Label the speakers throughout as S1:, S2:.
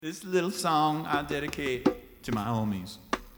S1: This little song I dedicate to my homies.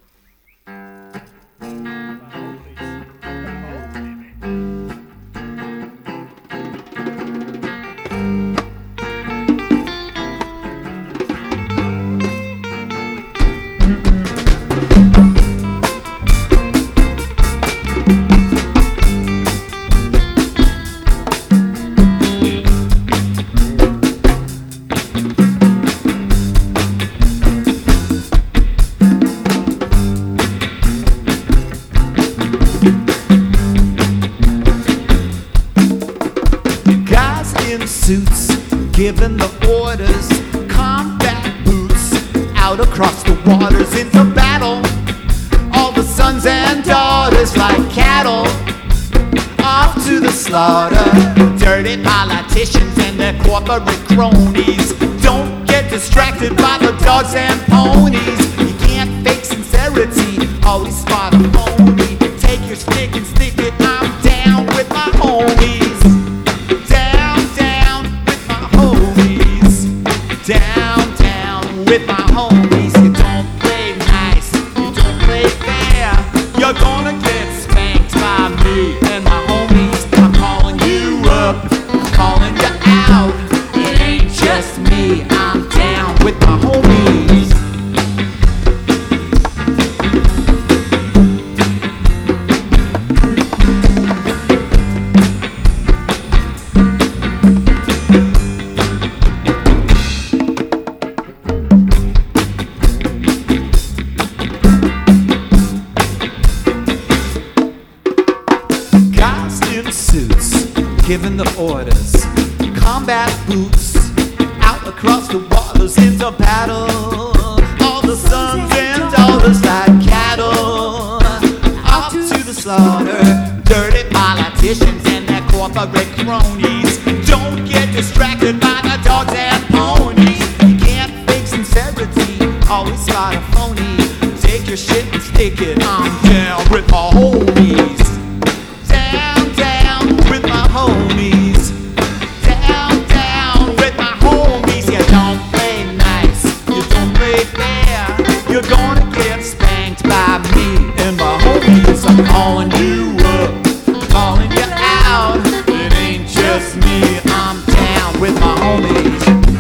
S1: Suits, giving the orders, combat boots, out across the waters into battle. All the sons and daughters like cattle, off to the slaughter. Dirty politicians and their corporate cronies, don't get distracted by the dogs and ponies. You can't fake sincerity, always spot a phony. Take your stick and stick it, I'm down with my homies. Down, down with my homies. You don't play nice, you don't play fair. You're gonna get spanked by me and my homies. I'm calling you up, I'm calling you out. It ain't just me, I'm down with my homies. Suits, giving the orders, combat boots, out across the waters into battle. All the sons and daughters like cattle, off to the slaughter. Dirty politicians and their corporate cronies, don't get distracted by the dogs and ponies. You can't fake sincerity, always spot a phony. Take your shit and stick it, I'm down with my homies. Homies, down, down with my homies. You don't play nice, you don't play fair. You're gonna get spanked by me and my homies. I'm calling you up, calling you out. It ain't just me, I'm down with my homies.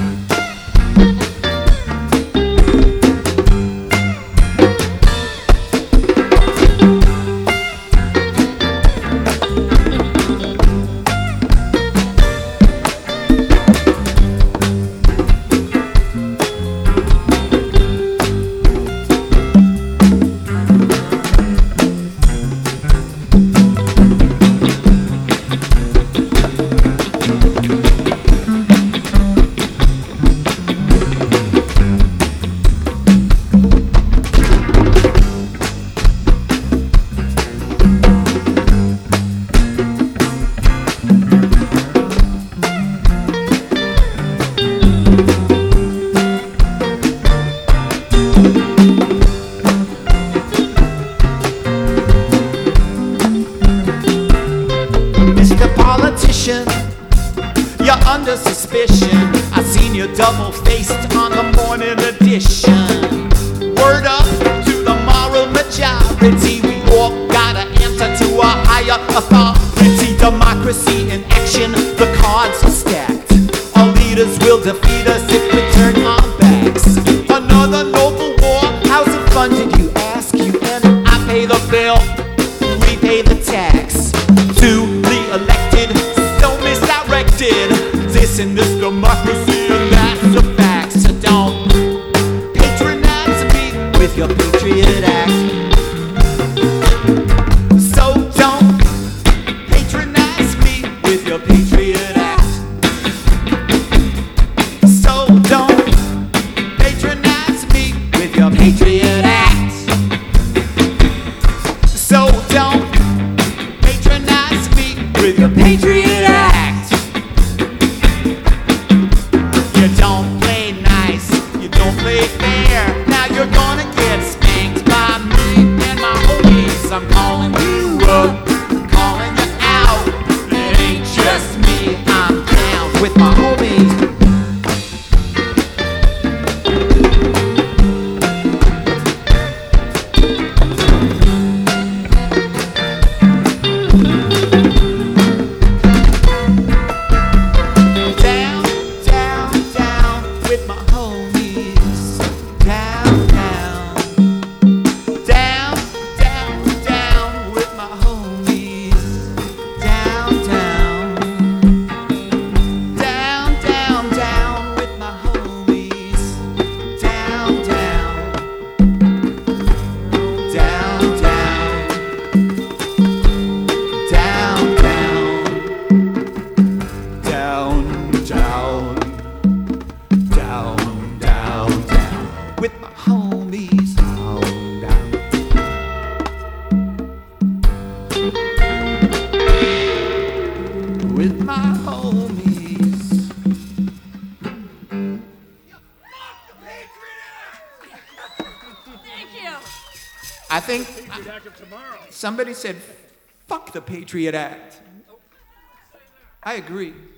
S1: You're under suspicion. I seen you double-faced on the morning edition. Word up to the moral majority. We all gotta answer to a higher authority. Democracy in action, the cards are stacked. Our leaders will defeat us if we turn our backs. Another noble war, how's it funded, you ask? You and I pay the bill, we pay the tax. To the elected, so misdirected. This and this democracy, and that's a fact. So don't patronize me with your Patriot Act. So don't patronize me with your Patriot Act. So don't patronize me with your Patriot Act. So don't patronize me with your Patriot Act. You don't play nice, you don't play fair. Now you're gonna get spanked by me and my homies. I'm calling you up, calling you out. It ain't just me, I'm down with my homies. I think somebody said, fuck the Patriot Act. I agree.